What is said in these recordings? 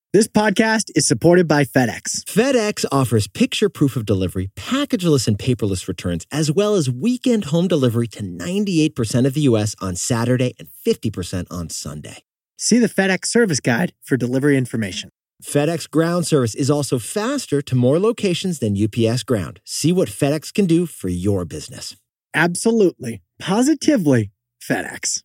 This podcast is supported by FedEx. FedEx offers picture proof of delivery, packageless and paperless returns, as well as weekend home delivery to 98% of the U.S. on Saturday and 50% on Sunday. See the FedEx service guide for delivery information. FedEx Ground service is also faster to more locations than UPS Ground. See what FedEx can do for your business. Absolutely. Positively FedEx.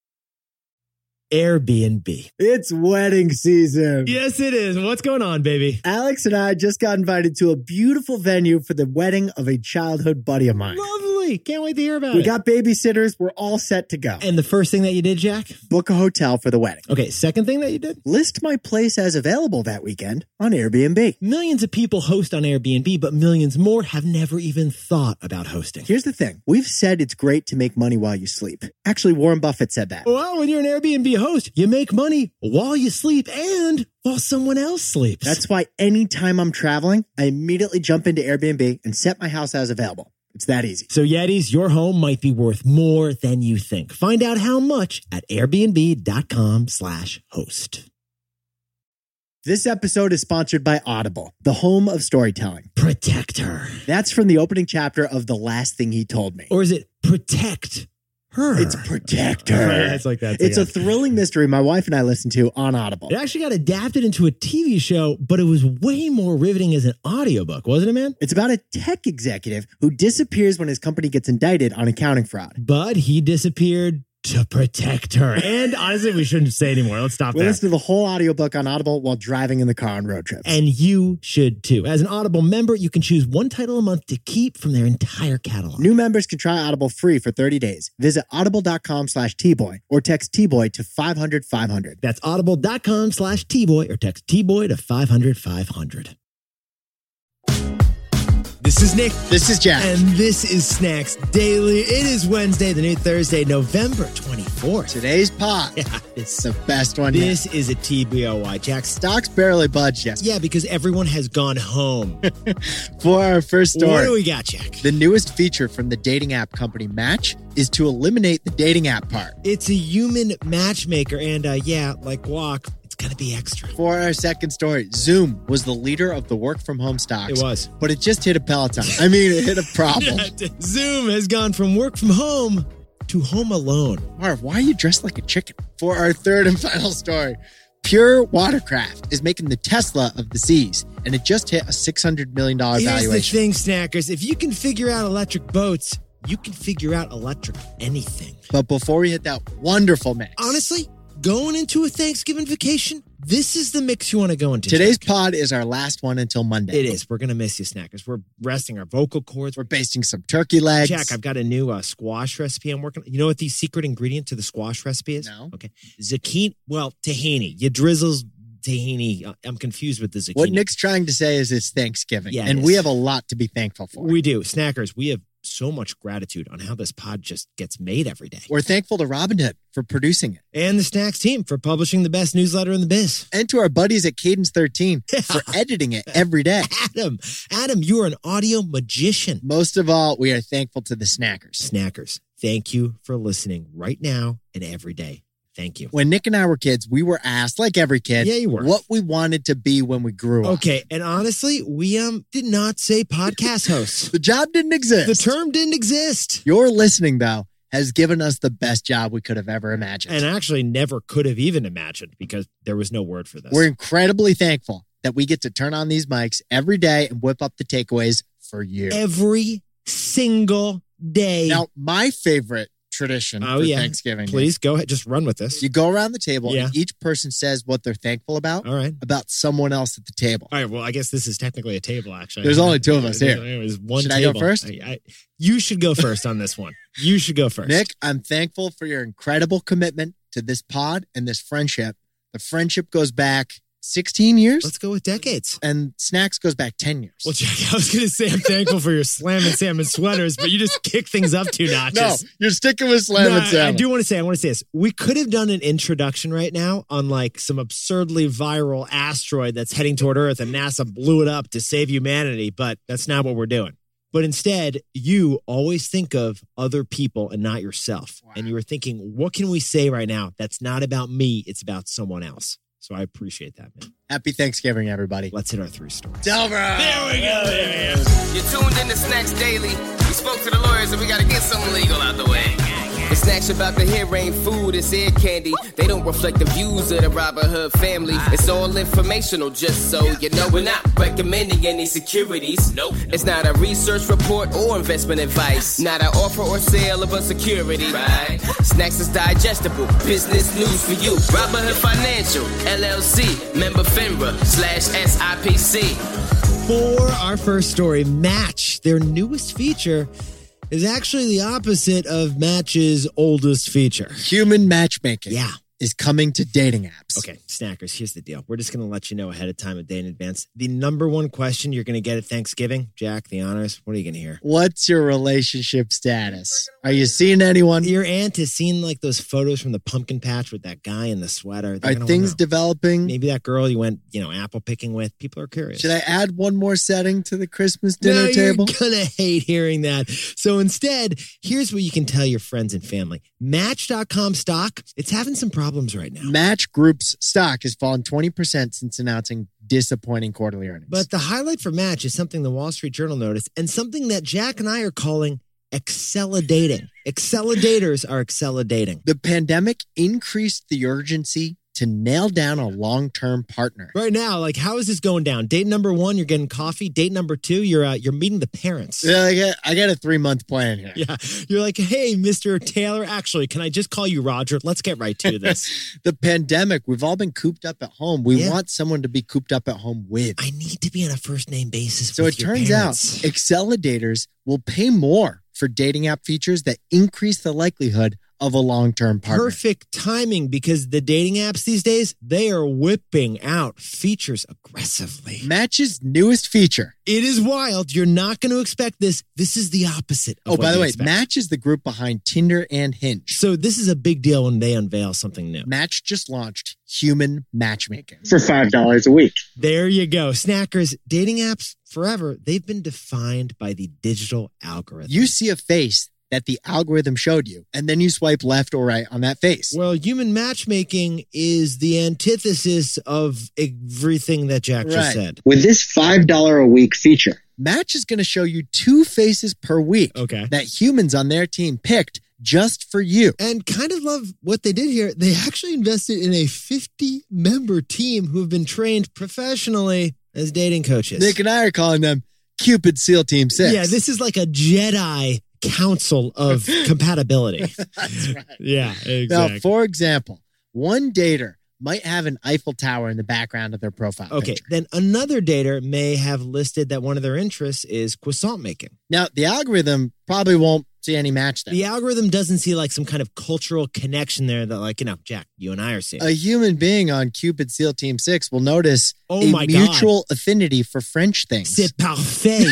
Airbnb. It's wedding season. Yes, it is. What's going on, baby? Alex and I just got invited to a beautiful venue for the wedding of a childhood buddy of mine. Lovely. Can't wait to hear about it. We got babysitters. We're all set to go. And the first thing that you did, Jack? Book a hotel for the wedding. Okay, second thing that you did? List my place as available that weekend on Airbnb. Millions of people host on Airbnb, but millions more have never even thought about hosting. Here's the thing. We've said it's great to make money while you sleep. Actually, Warren Buffett said that. Well, when you're an Airbnb host, you make money while you sleep and while someone else sleeps. That's why anytime I'm traveling, I immediately jump into Airbnb and set my house as available. It's that easy. So Yetis, your home might be worth more than you think. Find out how much at airbnb.com/host. This episode is sponsored by Audible, the home of storytelling. Protect her. That's from the opening chapter of The Last Thing He Told Me. Or is it protect her? It's Protect Her. It's like that. It's a thrilling mystery my wife and I listened to on Audible. It actually got adapted into a TV show, but it was way more riveting as an audiobook, wasn't it, man? It's about a tech executive who disappears when his company gets indicted on accounting fraud. But he disappeared to protect her. And honestly, we shouldn't say anymore. Let's stop We there. listen to the whole audiobook on Audible while driving in the car on road trips. And you should too. As an Audible member, you can choose one title a month to keep from their entire catalog. New members can try Audible free for 30 days. Visit audible.com/tboy or text T-Boy to 500-500. That's audible.com/Tboy or text Tboy to 500-500. This is Nick. This is Jack. And this is Snacks Daily. It is Wednesday, the new Thursday, November 24th. Today's pod. Yeah, It's the best one yet. this is a TBOY. Jack, Stocks barely budged yesterday. yeah, because everyone has gone home. For our first story, What do we got, Jack? the newest feature from the dating app company Match is to eliminate the dating app part. It's a human matchmaker, and yeah, like Walk, it's going to be extra. For our second story, Zoom was the leader of the work from home stocks. It was. But it just hit a Peloton. I mean, it hit a problem. Zoom has gone from work from home to home alone. Marv, why are you dressed like a chicken? For our third and final story, Pure Watercraft is making the Tesla of the seas, and it just hit a $600 million Here's valuation. the thing, Snackers. If you can figure out electric boats, you can figure out electric anything. But before we hit that wonderful mix, Honestly, going into a Thanksgiving vacation, this is the mix you want to go into. today's Jack. pod is our last one until Monday. It is. We're going to miss you, Snackers. We're resting our vocal cords. We're basting some turkey legs. Jack, I've got a new squash recipe I'm working on. You know what the secret ingredient to the squash recipe is? No. Okay. Zucchini. Well, tahini. You drizzle tahini. I'm confused with the zucchini. What Nick's trying to say is it's Thanksgiving, Yeah, it and is. we have a lot to be thankful for. We do. Snackers, we have so much gratitude on how this pod just gets made every day. We're thankful to Robinhood for producing it, And the Snacks team for publishing the best newsletter in the biz. and to our buddies at Cadence 13 for editing it every day. Adam, you are an audio magician. Most of all, we are thankful to the snackers. Snackers, thank you for listening right now and every day. Thank you. When Nick and I were kids, we were asked, like every kid, Yeah, you were. what we wanted to be when we grew up. Okay, and honestly, we did not say podcast hosts. The job didn't exist. The term didn't exist. Your listening, though, has given us the best job we could have ever imagined. And actually never could have even imagined because there was no word for this. We're incredibly thankful that we get to turn on these mics every day and whip up the takeaways for you. Every single day. Now, my favorite tradition for Thanksgiving. Please go ahead. Just run with this. You go around the table Yeah. and each person says what they're thankful about All right. someone else at the table. All right. Well, I guess this is technically a table, actually. There's only two of us here. There's one Should I go table. first? You should go first on this one. You should go first. Nick, I'm thankful for your incredible commitment to this pod and this friendship. The friendship goes back 16 years, Let's go with decades. and Snacks goes back 10 years. Well, Jack, I was going to say I'm thankful for your Slam and Salmon sweaters, but you just kick things up 2 notches. No, you're sticking with Slam No, and Salmon. I want to say this. We could have done an introduction right now on like some absurdly viral asteroid that's heading toward Earth and NASA blew it up to save humanity, but that's not what we're doing. But instead, you always think of other people and not yourself. Wow. And you were thinking, what can we say right now that's not about me? It's about someone else. So I appreciate that, man. Happy Thanksgiving, everybody. Let's hit our 3 stories. Delbert! There we go. You're tuned in to Snacks Daily. We spoke to the lawyers and we gotta get something legal out the way. The snacks you're about to hear ain't food, it's ear candy. They don't reflect the views of the Robin Hood family. It's all informational, just so you know. We're not recommending any securities. Nope. It's not a research report or investment advice. Not an offer or sale of a security. Right. Snacks is digestible, business news for you. Robin Hood Financial, LLC, member FINRA/SIPC. For our first story, Match, their newest feature, is actually the opposite of Match's oldest feature. Human matchmaking. Yeah. Is coming to dating apps. Okay, snackers, here's the deal. We're just going to let you know ahead of time, a day in advance. The number one question you're going to get at Thanksgiving, Jack, the honors, what are you going to hear? What's your relationship status? Are you seeing anyone? Your aunt has seen like those photos from the pumpkin patch with that guy in the sweater. Are things developing? Maybe that girl you went, apple picking with. People are curious. Should I add one more setting to the Christmas dinner table? You're going to hate hearing that. So instead, here's what you can tell your friends and family. Match.com stock, it's having some problems right now. Match Group's stock has fallen 20% since announcing disappointing quarterly earnings. But the highlight for Match is something the Wall Street Journal noticed and something that Jack and I are calling accelidating. Accelidators are accelidating. The pandemic increased the urgency to nail down a long-term partner. Right now, like, how is this going down? Date number 1, you're getting coffee. Date number 2, you're meeting the parents. Yeah, I got a 3-month plan here. Yeah, you're like, hey, Mr. Taylor, actually, can I just call you Roger? Let's get right to this. The pandemic, we've all been cooped up at home. We want someone to be cooped up at home with. I need to be on a first-name basis so with it turns out, accelidators will pay more for dating app features that increase the likelihood of a long-term partner. Perfect timing, because the dating apps these days, they are whipping out features aggressively. Match's newest feature. It is wild. You're not going to expect this. This is the opposite of by the way, expect. Match is the group behind Tinder and Hinge. So this is a big deal when they unveil something new. Match just launched human matchmaking. For $5 a week. There you go. Snackers, dating apps forever, they've been defined by the digital algorithm. You see a face that the algorithm showed you, and then you swipe left or right on that face. Well, human matchmaking is the antithesis of everything that Jack just said. With this $5 a week feature, Match is going to show you 2 faces per week that humans on their team picked just for you. And kind of love what they did here. They actually invested in a 50-member team who have been trained professionally as dating coaches. Nick and I are calling them Cupid SEAL Team 6. Yeah, this is like a Jedi council of compatibility. That's right. Yeah, exactly. Now, for example, one dater might have an Eiffel Tower in the background of their profile picture. Then another dater may have listed that one of their interests is croissant making. Now, the algorithm probably won't see any match there. The algorithm doesn't see like some kind of cultural connection there that, like, Jack, you and I are seeing. A human being on Cupid SEAL Team 6 will notice a mutual affinity for French things. C'est parfait.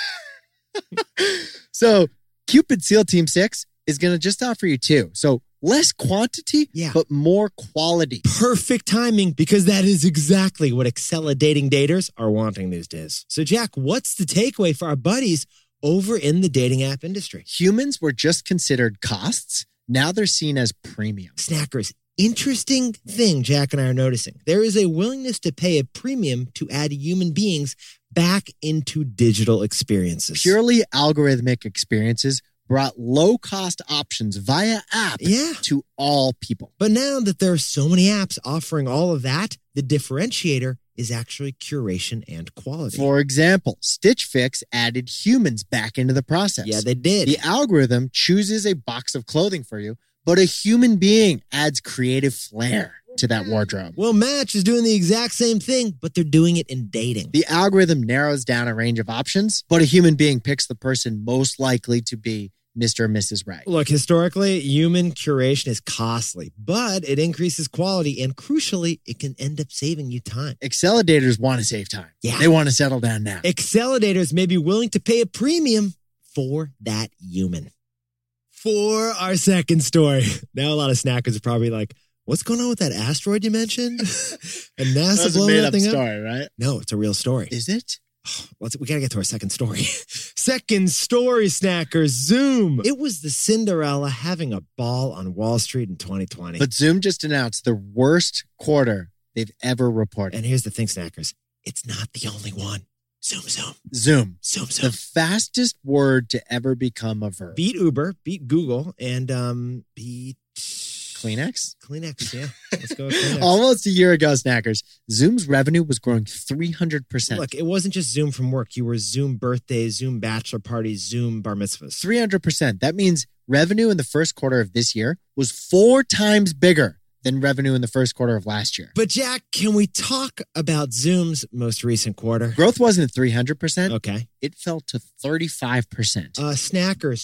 So Cupid SEAL Team 6 is going to just offer you 2. So less quantity, but more quality. Perfect timing, because that is exactly what accelidating daters are wanting these days. So Jack, what's the takeaway for our buddies over in the dating app industry? Humans were just considered costs. Now they're seen as premium. Snackers, interesting thing Jack and I are noticing. There is a willingness to pay a premium to add human beings back into digital experiences. Purely algorithmic experiences brought low-cost options via app to all people. But now that there are so many apps offering all of that, the differentiator is actually curation and quality. For example, Stitch Fix added humans back into the process. Yeah, they did. The algorithm chooses a box of clothing for you, but a human being adds creative flair to that wardrobe. Well, Match is doing the exact same thing, but they're doing it in dating. The algorithm narrows down a range of options, but a human being picks the person most likely to be Mr. or Mrs. Right. Look, historically, human curation is costly, but it increases quality, and crucially, it can end up saving you time. Accelidators want to save time. Yeah. They want to settle down now. Accelidators may be willing to pay a premium for that human. For our second story, now a lot of snackers are probably like, what's going on with that asteroid you mentioned? And NASA That's a blowing that made-up thing story, right? No, it's a real story. Is it? We got to get to our second story. Second story, snackers, Zoom. It was the Cinderella having a ball on Wall Street in 2020. But Zoom just announced the worst quarter they've ever reported. And here's the thing, Snackers. It's not the only one. Zoom. Zoom. Zoom. The fastest word to ever become a verb. Beat Uber, beat Google, and beat... Kleenex? Kleenex, yeah. Let's go with Kleenex. Almost a year ago, Snackers, Zoom's revenue was growing 300%. Look, it wasn't just Zoom from work. You were Zoom birthdays, Zoom bachelor parties, Zoom bar mitzvahs. 300%. That means revenue in the first quarter of this year was 4 times bigger than revenue in the first quarter of last year. But Jack, can we talk about Zoom's most recent quarter? Growth wasn't 300%. Okay. It fell to 35%. Snackers,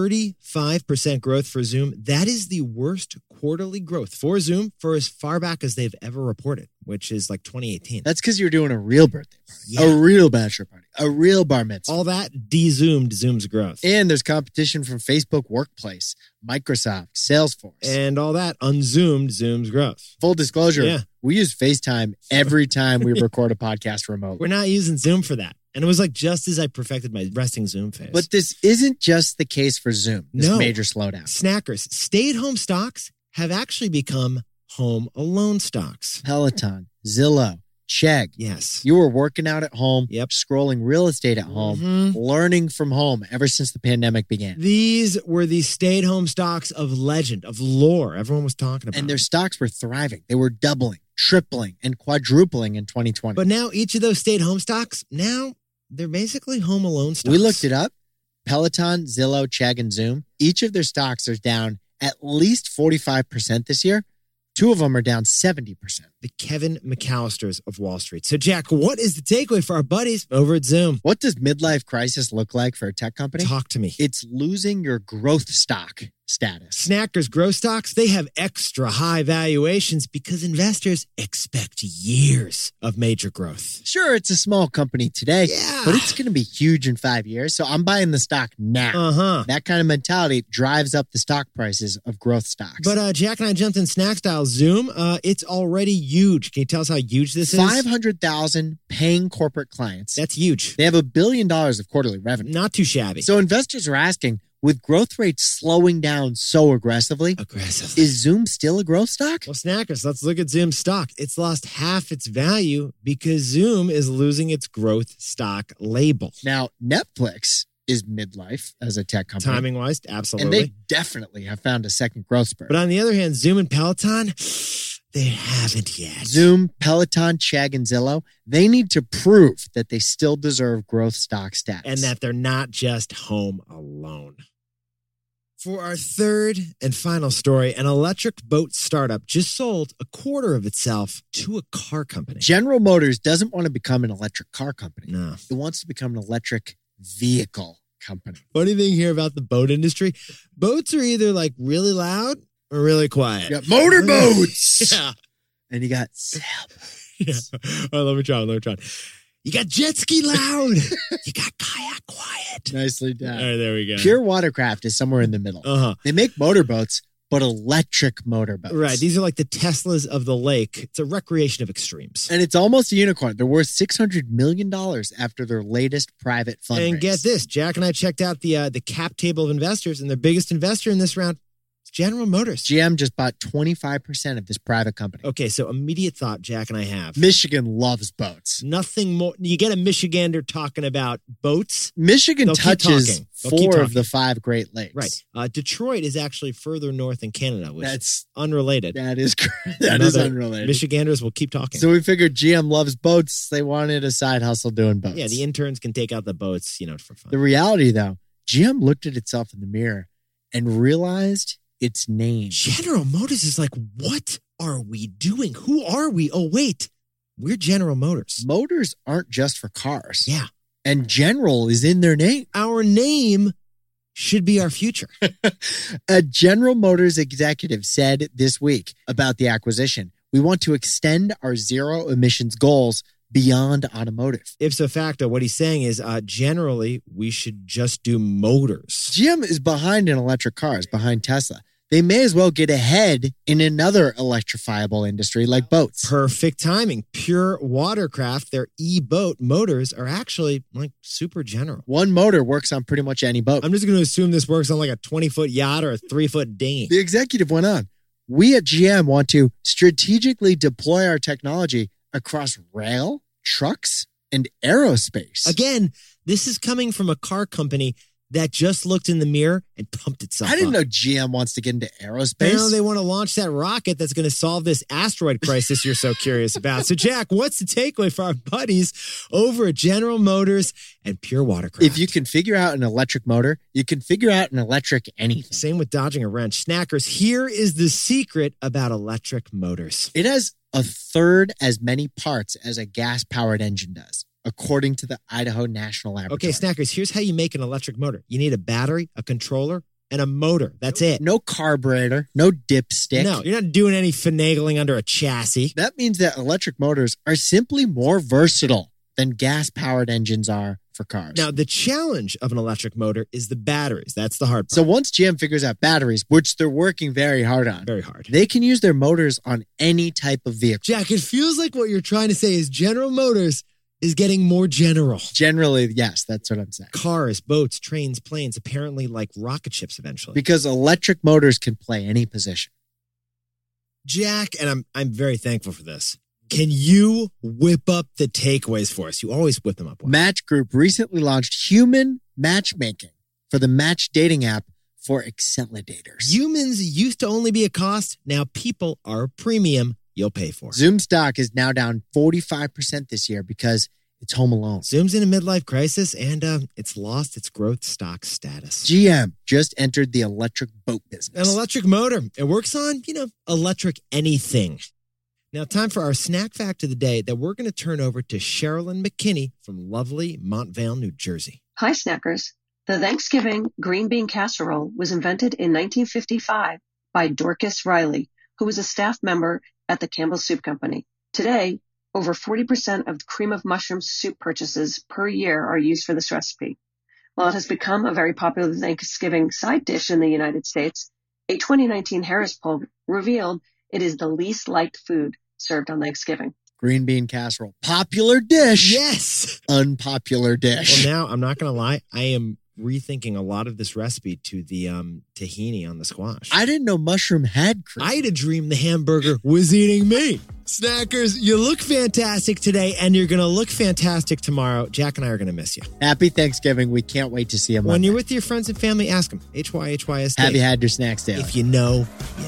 35% growth for Zoom. That is the worst quarterly growth for Zoom for as far back as they've ever reported, which is like 2018. That's because you're doing a real birthday party, Yeah. a real bachelor party, a real bar mitzvah. All that de-zoomed Zoom's growth. And there's competition from Facebook Workplace, Microsoft, Salesforce. And all that unzoomed Zoom's growth. Full disclosure, Yeah. we use FaceTime every time we record a podcast remotely. We're not using Zoom for that. And it was like just as I perfected my resting Zoom face. But this isn't just the case for Zoom, this No. major slowdown. Snackers, stay-at-home stocks have actually become home alone stocks. Peloton, Zillow, Chegg. Yes. You were working out at home, Yep. scrolling real estate at home, Mhm. learning from home ever since the pandemic began. These were the stay-at-home stocks of legend, of lore. Everyone was talking about. And their stocks were thriving. They were doubling, tripling, and quadrupling in 2020. But now each of those stay-at-home stocks, now they're basically home alone stocks. We looked it up. Peloton, Zillow, Chegg, and Zoom, each of their stocks are down at least 45% this year. 2 of them are down 70%. The Kevin McAllisters of Wall Street. So, Jack, what is the takeaway for our buddies over at Zoom? What does midlife crisis look like for a tech company? Talk to me. It's losing your growth stock status. Snackers growth stocks, they have extra high valuations because investors expect years of major growth. Sure, it's a small company today, Yeah. but it's going to be huge in 5 years. So I'm buying the stock now. Uh-huh. That kind of mentality drives up the stock prices of growth stocks. But Jack and I jumped in snack style Zoom. It's already huge. Can you tell us how huge this is? 500,000 paying corporate clients. That's huge. They have $1 billion of quarterly revenue. Not too shabby. So investors are asking, with growth rates slowing down so aggressively, Aggressive. is Zoom still a growth stock? Well, Snackers, let's look at Zoom's stock. It's lost half its value because Zoom is losing its growth stock label. Now, Netflix is midlife as a tech company. Timing-wise, And absolutely. they definitely have found a second growth spurt. But on the other hand, Zoom and Peloton, they haven't yet. Zoom, Peloton, Chegg, and Zillow, they need to prove that they still deserve growth stock status. And that they're not just home alone. For our third and final story, an electric boat startup just sold a quarter of itself to a car company. General Motors doesn't want to become an electric car company. No. It wants to become an electric vehicle company. Funny thing here about the boat industry, boats are either like really loud or really quiet. You got motorboats. Yeah. And you got sailboats. Yeah. Oh, let me try. You got jet ski loud. You got kayak quiet. Nicely done. All right, there we go. Pure Watercraft is somewhere in the middle. Uh-huh. They make motorboats, but electric motorboats. Right. These are like the Teslas of the lake. It's a recreation of extremes. And it's almost a unicorn. They're worth $600 million after their latest private fundraise. And get this, Jack and I checked out the cap table of investors, and their biggest investor in this round is General Motors. GM just bought 25% of this private company. Okay, so immediate thought Jack and I have. Michigan loves boats. Nothing more. You get a Michigander talking about boats. Michigan They'll keep touches talking. They'll keep 4 of talking. the 5 Great Lakes. Right. Detroit is actually further north in Canada, which That's is unrelated. that is unrelated. Michiganders will keep talking. So we figured GM loves boats. They wanted a side hustle doing boats. Yeah, the interns can take out the boats, for fun. The reality, though, GM looked at itself in the mirror and realized its name. General Motors is like, what are we doing? Who are we? Oh, wait. We're General Motors. Motors aren't just for cars. Yeah. And General is in their name. Our name should be our future. A General Motors executive said this week about the acquisition, we want to extend our zero emissions goals beyond automotive. Ipso facto, what he's saying is generally we should just do motors. GM is behind in electric cars, behind Tesla. They may as well get ahead in another electrifiable industry like boats. Perfect timing. Pure Watercraft, their e-boat motors are actually like super general. One motor works on pretty much any boat. I'm just going to assume this works on like a 20-foot yacht or a 3-foot dinghy. The executive went on. We at GM want to strategically deploy our technology across rail, trucks, and aerospace. Again, this is coming from a car company that just looked in the mirror and pumped itself I didn't up. know GM wants to get into aerospace. Now they want to launch that rocket that's going to solve this asteroid crisis you're so curious about. So, Jack, what's the takeaway for our buddies over at General Motors and Pure Watercraft? If you can figure out an electric motor, you can figure out an electric anything. Same with dodging a wrench. Snackers, here is the secret about electric motors. It has a third as many parts as a gas-powered engine does, according to the Idaho National Laboratory. Okay, Snackers, here's how you make an electric motor. You need a battery, a controller, and a motor. That's it. No carburetor, no dipstick. No, you're not doing any finagling under a chassis. That means that electric motors are simply more versatile than gas-powered engines are for cars. Now, the challenge of an electric motor is the batteries. That's the hard part. So once GM figures out batteries, which they're working very hard on, Very hard. they can use their motors on any type of vehicle. Jack, it feels like what you're trying to say is General Motors is getting more general. Generally, yes, that's what I'm saying. Cars, boats, trains, planes, apparently like rocket ships eventually. Because electric motors can play any position. Jack, and I'm very thankful for this. Can you whip up the takeaways for us? You always whip them up. Match Group recently launched human matchmaking for the match dating app for accelerators. Humans used to only be a cost. Now people are a premium you'll pay for. Zoom stock is now down 45% this year because it's home alone. Zoom's in a midlife crisis and it's lost its growth stock status. GM just entered the electric boat business. An electric motor. It works on, electric anything. Now, time for our snack fact of the day that we're going to turn over to Sherilyn McKinney from lovely Montvale, New Jersey. Hi, snackers. The Thanksgiving green bean casserole was invented in 1955 by Dorcas Riley, who was a staff member at the Campbell's Soup Company. Today, over 40% of cream of mushroom soup purchases per year are used for this recipe. While it has become a very popular Thanksgiving side dish in the United States, a 2019 Harris poll revealed it is the least liked food served on Thanksgiving. Green bean casserole. Popular dish. Yes. Unpopular dish. Well, now, I'm not going to lie. I am rethinking a lot of this recipe to the tahini on the squash. I didn't know mushroom had cream. I had a dream the hamburger was eating me. Snackers, you look fantastic today, and you're going to look fantastic tomorrow. Jack and I are going to miss you. Happy Thanksgiving. We can't wait to see you Monday. When you're with your friends and family, ask them. HYHYST. Have you had your snacks daily? If you know, you know.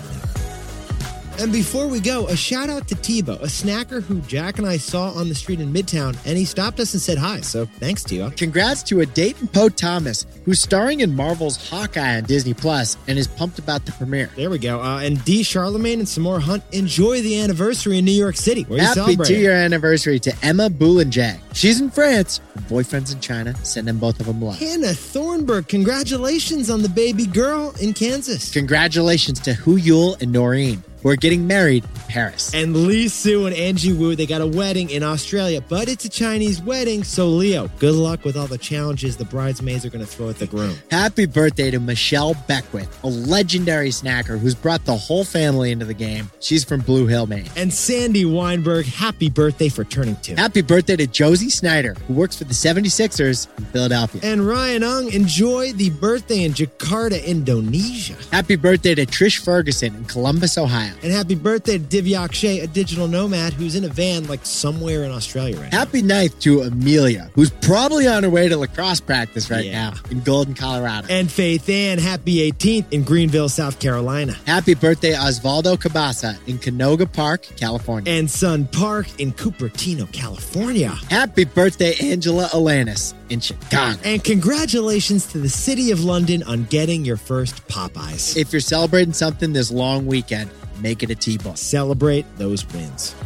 And before we go, a shout out to Tebow, a snacker who Jack and I saw on the street in Midtown, and he stopped us and said hi. So thanks, Tebow. Congrats to a Dayton Poe Thomas, who's starring in Marvel's Hawkeye on Disney Plus and is pumped about the premiere. There we go. And D. Charlemagne and Samora Hunt enjoy the anniversary in New York City. Where you Happy celebrating? 2-year anniversary to Emma Boulanger. She's in France. Her boyfriend's in China. Sending both of them love. Hannah Thornburg, congratulations on the baby girl in Kansas. Congratulations to Hu Yul and Noreen, who are getting married in Paris. And Lee Sue and Angie Wu, they got a wedding in Australia, but it's a Chinese wedding. So, Leo, good luck with all the challenges the bridesmaids are going to throw at the groom. Happy birthday to Michelle Beckwith, a legendary snacker who's brought the whole family into the game. She's from Blue Hill, Maine. And Sandy Weinberg, happy birthday for turning 2. Happy birthday to Josie Snyder, who works for the 76ers in Philadelphia. And Ryan Ung, enjoy the birthday in Jakarta, Indonesia. Happy birthday to Trish Ferguson in Columbus, Ohio. And happy birthday to Divyak Shea, a digital nomad who's in a van like somewhere in Australia right now. Happy 9th to Amelia, who's probably on her way to lacrosse practice right Yeah. now in Golden, Colorado. And Faith Ann, happy 18th in Greenville, South Carolina. Happy birthday, Osvaldo Cabasa in Canoga Park, California. And Sun Park in Cupertino, California. Happy birthday, Angela Alanis in Chicago. And congratulations to the City of London on getting your first Popeyes. If you're celebrating something this long weekend, make it a T-bone. Celebrate those wins.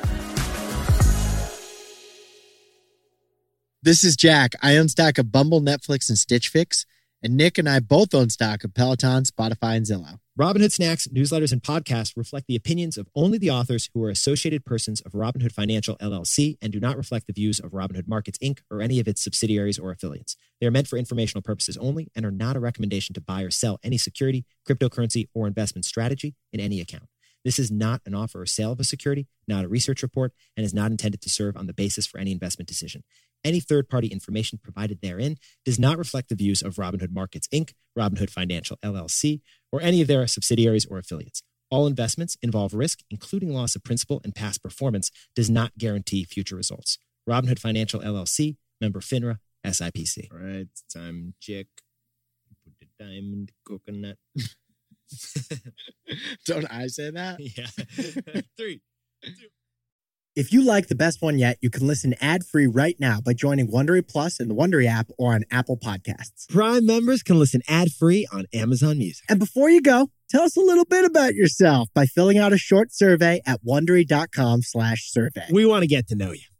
This is Jack. I own stock of Bumble, Netflix, and Stitch Fix. And Nick and I both own stock of Peloton, Spotify, and Zillow. Robinhood Snacks, newsletters, and podcasts reflect the opinions of only the authors who are associated persons of Robinhood Financial, LLC, and do not reflect the views of Robinhood Markets, Inc., or any of its subsidiaries or affiliates. They are meant for informational purposes only and are not a recommendation to buy or sell any security, cryptocurrency, or investment strategy in any account. This is not an offer or sale of a security, not a research report, and is not intended to serve on the basis for any investment decision. Any third-party information provided therein does not reflect the views of Robinhood Markets, Inc., Robinhood Financial, LLC, or any of their subsidiaries or affiliates. All investments involve risk, including loss of principal and past performance, does not guarantee future results. Robinhood Financial LLC, member FINRA, SIPC. All right, it's time, chick. Put the diamond coconut. Don't I say that? Yeah. 3, 2. If you like The Best One Yet, you can listen ad-free right now by joining Wondery Plus in the Wondery app or on Apple Podcasts. Prime members can listen ad-free on Amazon Music. And before you go, tell us a little bit about yourself by filling out a short survey at Wondery.com/survey. We want to get to know you.